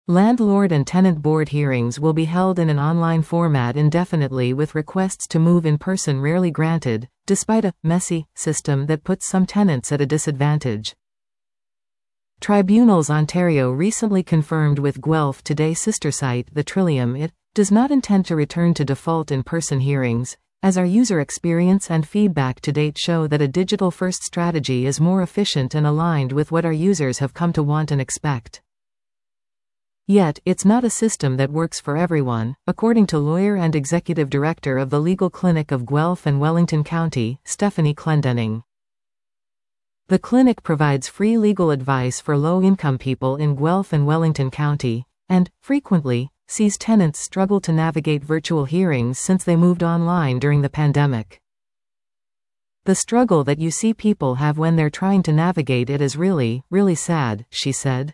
Landlord and tenant board hearings will be held in an online format indefinitely, with requests to move in person rarely granted, despite a messy system that puts some tenants at a disadvantage. Tribunals Ontario recently confirmed with Guelph Today sister site The Trillium it does not intend to return to default in-person hearings, as our user experience and feedback to date show that a digital-first strategy is more efficient and aligned with what our users have come to want and expect. Yet, it's not a system that works for everyone, according to lawyer and executive director of the Legal Clinic of Guelph and Wellington County, Stephanie Clendenning. The clinic provides free legal advice for low-income people in Guelph and Wellington County, and, frequently, sees tenants struggle to navigate virtual hearings since they moved online during the pandemic. The struggle that you see people have when they're trying to navigate it is really, really sad, she said.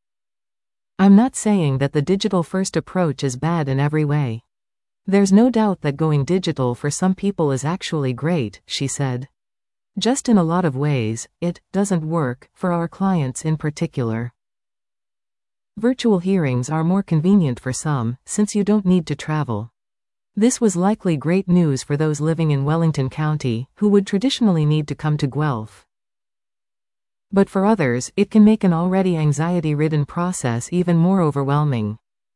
I'm not saying that the digital-first approach is bad in every way. There's no doubt that going digital for some people is actually great, she said. Just in a lot of ways, it doesn't work, for our clients in particular. Virtual hearings are more convenient for some, since you don't need to travel. This was likely great news for those living in Wellington County, who would traditionally need to come to Guelph. But for others, it can make an already anxiety-ridden process even more overwhelming.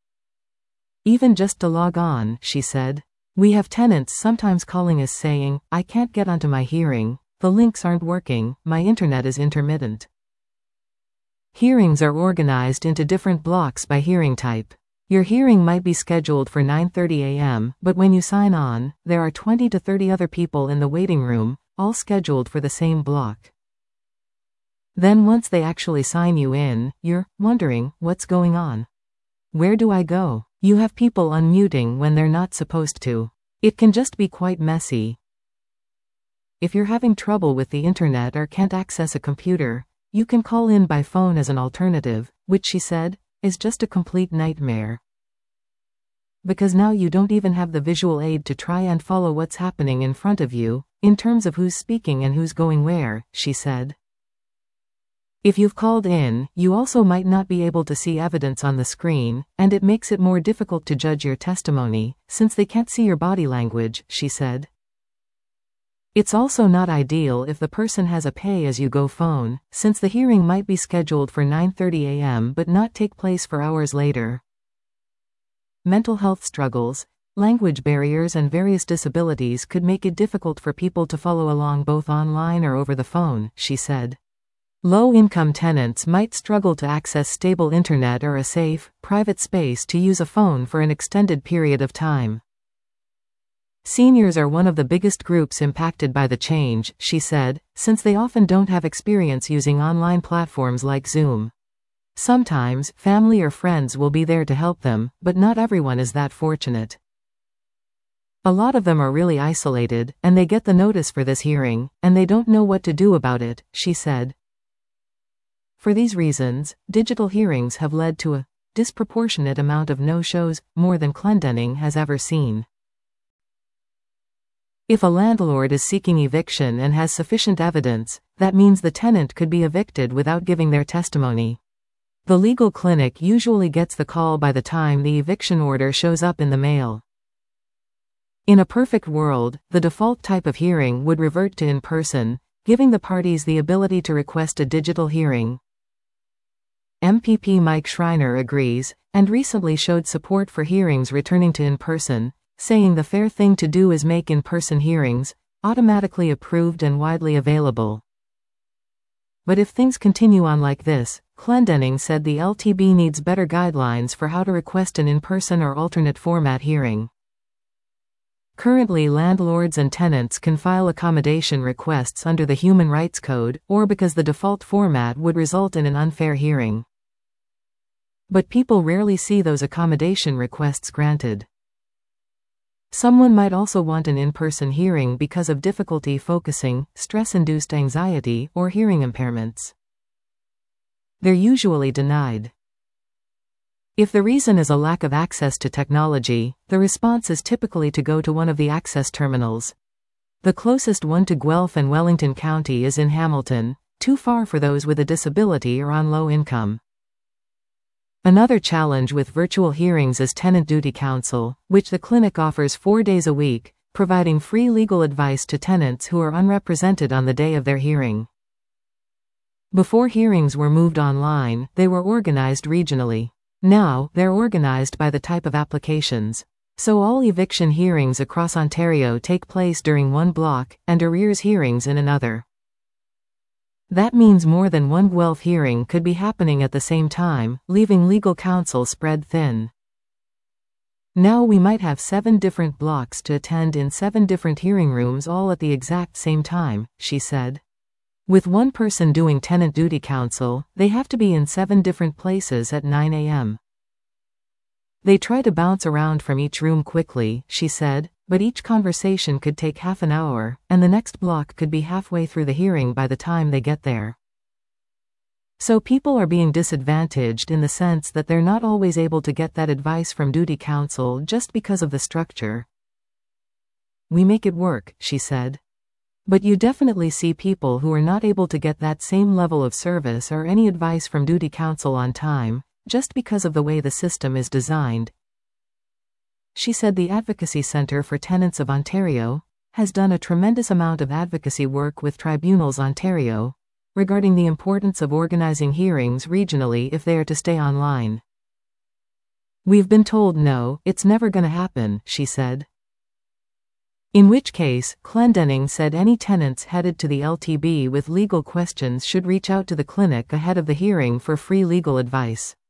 Even just to log on, she said. We have tenants sometimes calling us saying, I can't get onto my hearing, the links aren't working, my internet is intermittent. Hearings are organized into different blocks by hearing type. Your hearing might be scheduled for 9:30 a.m., but when you sign on, there are 20 to 30 other people in the waiting room, all scheduled for the same block. Then once they actually sign you in, you're wondering, what's going on? Where do I go? You have people unmuting when they're not supposed to. It can just be quite messy. If you're having trouble with the internet or can't access a computer, you can call in by phone as an alternative, which she said, is just a complete nightmare. Because now you don't even have the visual aid to try and follow what's happening in front of you, in terms of who's speaking and who's going where, she said. If you've called in, you also might not be able to see evidence on the screen, and it makes it more difficult to judge your testimony, since they can't see your body language, she said. It's also not ideal if the person has a pay-as-you-go phone, since the hearing might be scheduled for 9:30 a.m. but not take place for hours later. Mental health struggles, language barriers and various disabilities could make it difficult for people to follow along both online or over the phone, she said. Low-income tenants might struggle to access stable internet or a safe, private space to use a phone for an extended period of time. Seniors are one of the biggest groups impacted by the change, she said, since they often don't have experience using online platforms like Zoom. Sometimes, family or friends will be there to help them, but not everyone is that fortunate. A lot of them are really isolated, and they get the notice for this hearing, and they don't know what to do about it, she said. For these reasons, digital hearings have led to a disproportionate amount of no-shows, more than Clendenning has ever seen. If a landlord is seeking eviction and has sufficient evidence, that means the tenant could be evicted without giving their testimony. The legal clinic usually gets the call by the time the eviction order shows up in the mail. In a perfect world, the default type of hearing would revert to in-person, giving the parties the ability to request a digital hearing. MPP Mike Schreiner agrees, and recently showed support for hearings returning to in-person, saying the fair thing to do is make in-person hearings automatically approved and widely available. But if things continue on like this, Clendenning said the LTB needs better guidelines for how to request an in-person or alternate format hearing. Currently, landlords and tenants can file accommodation requests under the Human Rights Code, or because the default format would result in an unfair hearing. But people rarely see those accommodation requests granted. Someone might also want an in-person hearing because of difficulty focusing, stress-induced anxiety, or hearing impairments. They're usually denied. If the reason is a lack of access to technology, the response is typically to go to one of the access terminals. The closest one to Guelph and Wellington County is in Hamilton, too far for those with a disability or on low income. Another challenge with virtual hearings is tenant duty counsel, which the clinic offers 4 days a week, providing free legal advice to tenants who are unrepresented on the day of their hearing. Before hearings were moved online, they were organized regionally. Now, they're organized by the type of applications. So all eviction hearings across Ontario take place during one block, and arrears hearings in another. That means more than one Guelph hearing could be happening at the same time, leaving legal counsel spread thin. Now we might have 7 different blocks to attend in 7 different hearing rooms all at the exact same time, she said. With one person doing tenant duty counsel, they have to be in 7 different places at 9 a.m. They try to bounce around from each room quickly, she said, but each conversation could take half an hour, and the next block could be halfway through the hearing by the time they get there. So people are being disadvantaged in the sense that they're not always able to get that advice from duty counsel just because of the structure. We make it work, she said. But you definitely see people who are not able to get that same level of service or any advice from duty counsel on time, just because of the way the system is designed. She said the Advocacy Centre for Tenants of Ontario has done a tremendous amount of advocacy work with Tribunals Ontario regarding the importance of organizing hearings regionally if they are to stay online. We've been told no, it's never going to happen, she said. In which case, Clendenning said any tenants headed to the LTB with legal questions should reach out to the clinic ahead of the hearing for free legal advice.